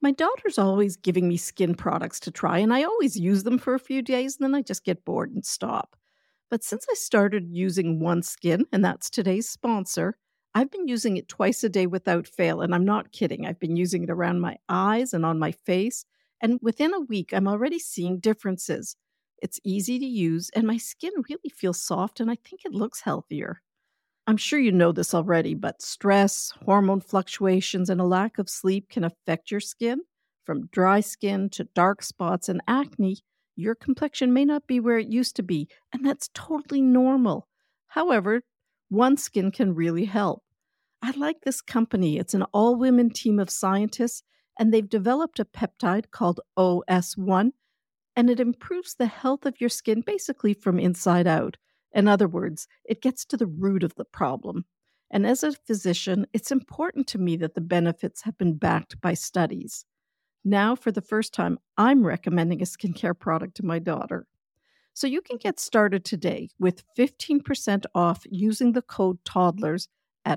My daughter's always giving me skin products to try, and I always use them for a few days, and then I just get bored and stop. But since I started using OneSkin, and that's today's sponsor, I've been using it twice a day without fail, and I'm not kidding. I've been using it around my eyes and on my face, and within a week, I'm already seeing differences. It's easy to use, and my skin really feels soft, and I think it looks healthier. I'm sure you know this already, but stress, hormone fluctuations, and a lack of sleep can affect your skin. From dry skin to dark spots and acne, your complexion may not be where it used to be, and that's totally normal. However, OneSkin can really help. I like this company. It's an all women team of scientists, and they've developed a peptide called OS1, and it improves the health of your skin basically from inside out. In other words, it gets to the root of the problem. And as a physician, it's important to me that the benefits have been backed by studies. Now, for the first time, I'm recommending a skincare product to my daughter. So you can get started today with 15% off using the code TODDLERS at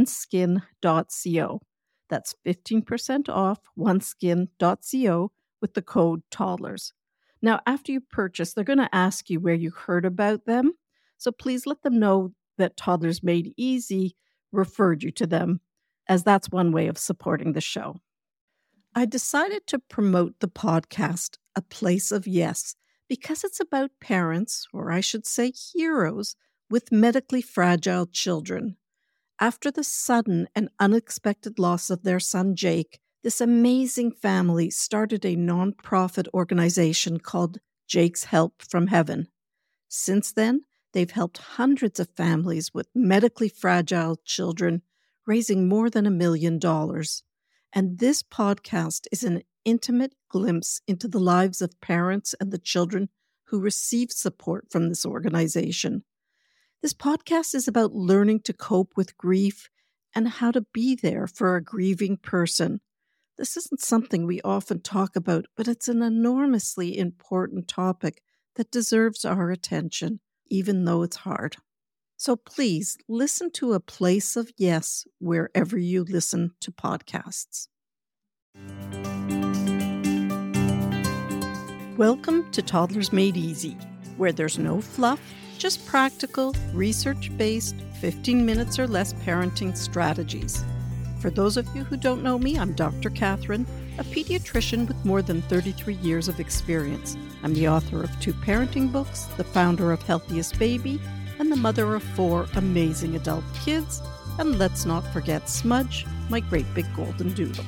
oneskin.co. That's 15% off oneskin.co with the code TODDLERS. Now, after you purchase, they're going to ask you where you heard about them. So please let them know that Toddlers Made Easy referred you to them, as that's one way of supporting the show. I decided to promote the podcast, A Place of Yes, because it's about parents, or I should say heroes, with medically fragile children. After the sudden and unexpected loss of their son Jake, this amazing family started a nonprofit organization called Jake's Help from Heaven. Since then, they've helped hundreds of families with medically fragile children, raising more than $1 million. And this podcast is an intimate glimpse into the lives of parents and the children who receive support from this organization. This podcast is about learning to cope with grief and how to be there for a grieving person. This isn't something we often talk about, but it's an enormously important topic that deserves our attention, even though it's hard. So please listen to A Place of Yes wherever you listen to podcasts. Welcome to Toddlers Made Easy, where there's no fluff, just practical, research-based, 15 minutes or less parenting strategies. For those of you who don't know me, I'm Dr. Catherine, a pediatrician with more than 33 years of experience. I'm the author of 2 parenting books, the founder of Healthiest Baby, and the mother of 4 amazing adult kids, and let's not forget Smudge, my great big golden doodle.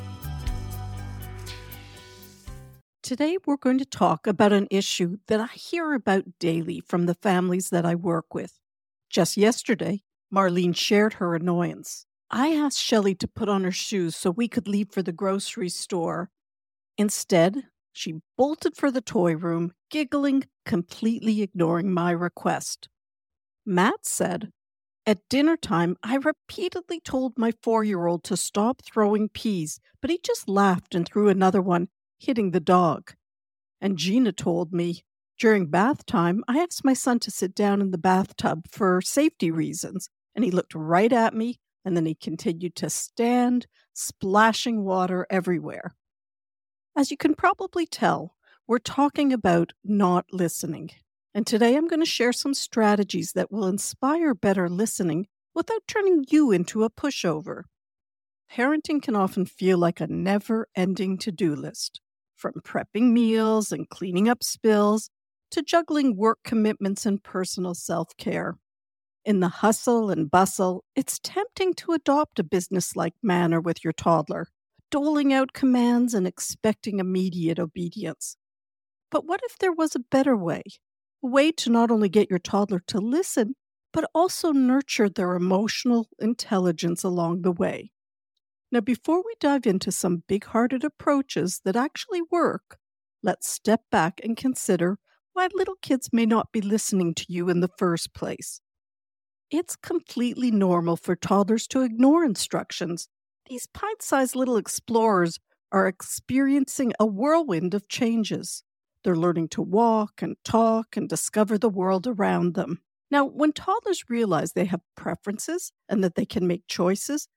Today we're going to talk about an issue that I hear about daily from the families that I work with. Just yesterday, Marlene shared her annoyance. I asked Shelley to put on her shoes so we could leave for the grocery store. Instead, she bolted for the toy room, giggling, completely ignoring my request. Matt said, "At dinner time, I repeatedly told my 4-year-old to stop throwing peas, but he just laughed and threw another one, hitting the dog." And Gina told me, "During bath time, I asked my son to sit down in the bathtub for safety reasons, and he looked right at me, and then he continued to stand, splashing water everywhere." As you can probably tell, we're talking about not listening. And today I'm going to share some strategies that will inspire better listening without turning you into a pushover. Parenting can often feel like a never-ending to-do list, from prepping meals and cleaning up spills to juggling work commitments and personal self-care. In the hustle and bustle, it's tempting to adopt a business-like manner with your toddler, doling out commands and expecting immediate obedience. But what if there was a better way? A way to not only get your toddler to listen, but also nurture their emotional intelligence along the way. Now, before we dive into some big-hearted approaches that actually work, let's step back and consider why little kids may not be listening to you in the first place. It's completely normal for toddlers to ignore instructions. These pint-sized little explorers are experiencing a whirlwind of changes. They're learning to walk and talk and discover the world around them. Now, when toddlers realize they have preferences and that they can make choices,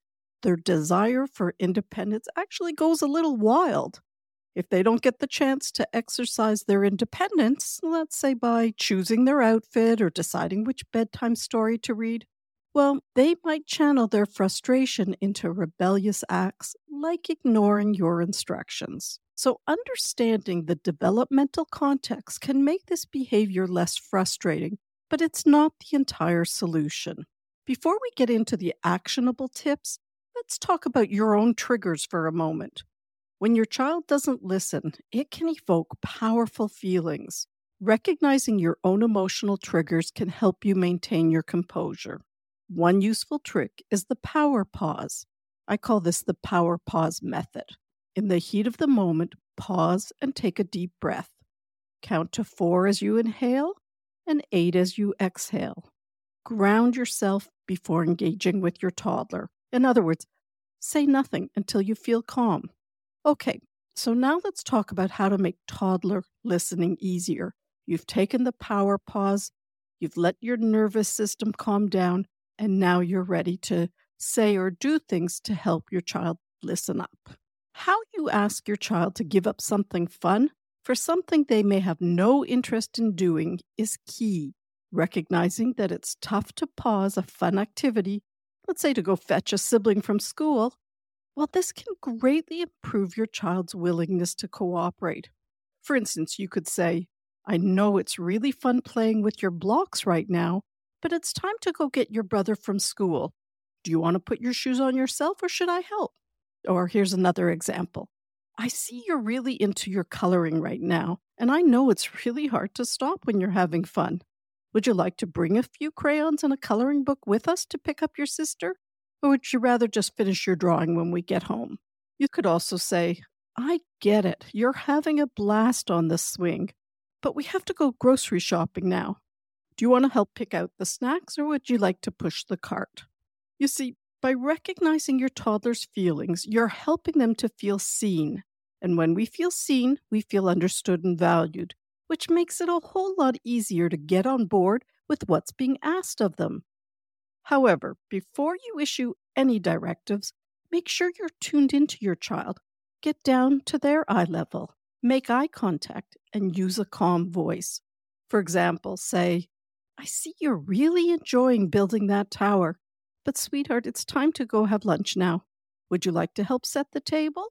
their desire for independence actually goes a little wild. If they don't get the chance to exercise their independence, let's say by choosing their outfit or deciding which bedtime story to read, well, they might channel their frustration into rebellious acts like ignoring your instructions. So, understanding the developmental context can make this behavior less frustrating, but it's not the entire solution. Before we get into the actionable tips, let's talk about your own triggers for a moment. When your child doesn't listen, it can evoke powerful feelings. Recognizing your own emotional triggers can help you maintain your composure. One useful trick is the power pause. I call this the power pause method. In the heat of the moment, pause and take a deep breath. Count to 4 as you inhale and 8 as you exhale. Ground yourself before engaging with your toddler. In other words, say nothing until you feel calm. Okay, so now let's talk about how to make toddler listening easier. You've taken the power pause, you've let your nervous system calm down, and now you're ready to say or do things to help your child listen up. How you ask your child to give up something fun for something they may have no interest in doing is key. Recognizing that it's tough to pause a fun activity, let's say to go fetch a sibling from school, well, this can greatly improve your child's willingness to cooperate. For instance, you could say, I know it's really fun playing with your blocks right now, but it's time to go get your brother from school. Do you want to put your shoes on yourself or should I help? Or here's another example. I see you're really into your coloring right now, and I know it's really hard to stop when you're having fun. Would you like to bring a few crayons and a coloring book with us to pick up your sister? Or would you rather just finish your drawing when we get home? You could also say, I get it. You're having a blast on the swing, but we have to go grocery shopping now. Do you want to help pick out the snacks or would you like to push the cart? You see, by recognizing your toddler's feelings, you're helping them to feel seen. And when we feel seen, we feel understood and valued, which makes it a whole lot easier to get on board with what's being asked of them. However, before you issue any directives, make sure you're tuned into your child. Get down to their eye level, make eye contact, and use a calm voice. For example, say, I see you're really enjoying building that tower, but sweetheart, it's time to go have lunch now. Would you like to help set the table?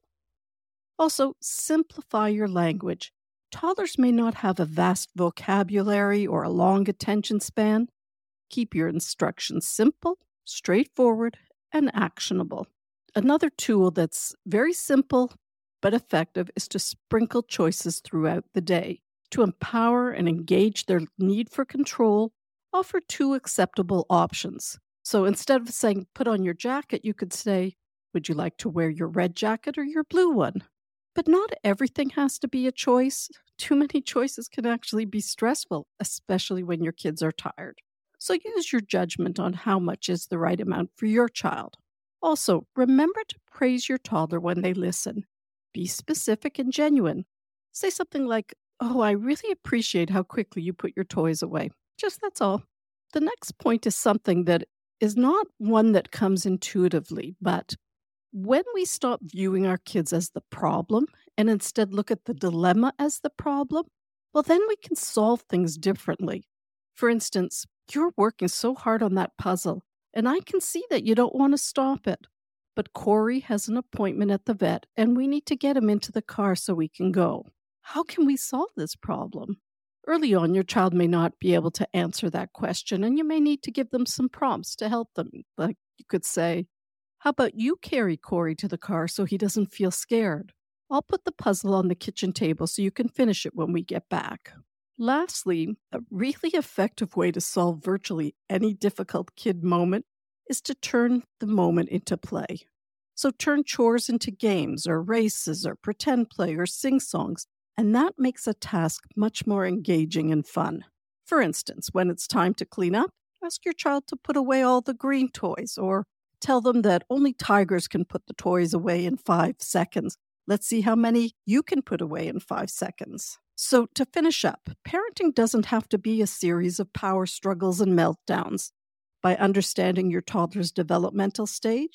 Also, simplify your language. Toddlers may not have a vast vocabulary or a long attention span. Keep your instructions simple, straightforward, and actionable. Another tool that's very simple but effective is to sprinkle choices throughout the day. To empower and engage their need for control, offer 2 acceptable options. So instead of saying, put on your jacket, you could say, would you like to wear your red jacket or your blue one? But not everything has to be a choice. Too many choices can actually be stressful, especially when your kids are tired. So use your judgment on how much is the right amount for your child. Also, remember to praise your toddler when they listen. Be specific and genuine. Say something like, oh, I really appreciate how quickly you put your toys away. Just that's all. The next point is something that is not one that comes intuitively, but when we stop viewing our kids as the problem and instead look at the dilemma as the problem, well, then we can solve things differently. For instance, you're working so hard on that puzzle, and I can see that you don't want to stop it. But Corey has an appointment at the vet, and we need to get him into the car so we can go. How can we solve this problem? Early on, your child may not be able to answer that question, and you may need to give them some prompts to help them. Like you could say, how about you carry Corey to the car so he doesn't feel scared? I'll put the puzzle on the kitchen table so you can finish it when we get back. Lastly, a really effective way to solve virtually any difficult kid moment is to turn the moment into play. So turn chores into games or races or pretend play or sing songs, and that makes a task much more engaging and fun. For instance, when it's time to clean up, ask your child to put away all the green toys or tell them that only tigers can put the toys away in 5 seconds. Let's see how many you can put away in 5 seconds. So to finish up, parenting doesn't have to be a series of power struggles and meltdowns. By understanding your toddler's developmental stage,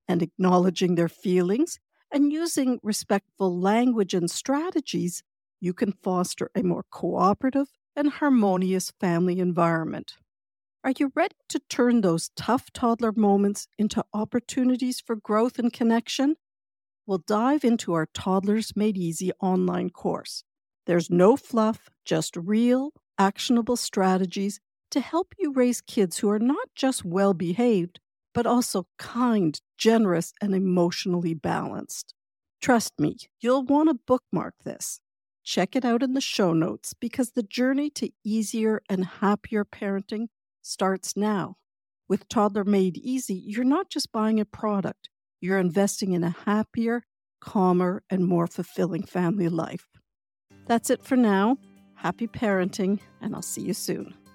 And acknowledging their feelings and using respectful language and strategies, you can foster a more cooperative and harmonious family environment. Are you ready to turn those tough toddler moments into opportunities for growth and connection? We'll dive into our Toddlers Made Easy online course. There's no fluff, just real, actionable strategies to help you raise kids who are not just well behaved, but also kind, generous, and emotionally balanced. Trust me, you'll want to bookmark this. Check it out in the show notes because the journey to easier and happier parenting starts now. With Toddler Made Easy, you're not just buying a product, you're investing in a happier, calmer, and more fulfilling family life. That's it for now. Happy parenting, and I'll see you soon.